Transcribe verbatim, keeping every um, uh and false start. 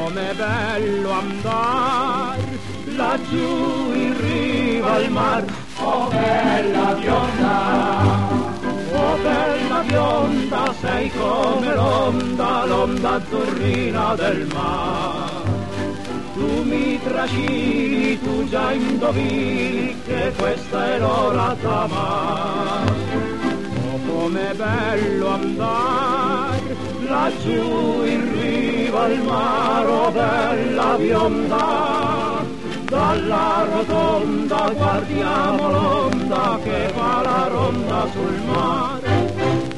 com'è bello andar laggiù in riva al mar. Oh bella bionda, Oh bella bionda, sei come l'onda, l'onda azzurrina del mar. Tu mi trascini, tu già indovini che questa è l'ora d'amar. Oh com'è bello andar laggiù in riva al mar. Oh bella bionda, dalla rotonda guardiamo l'onda che fa la ronda sul mare.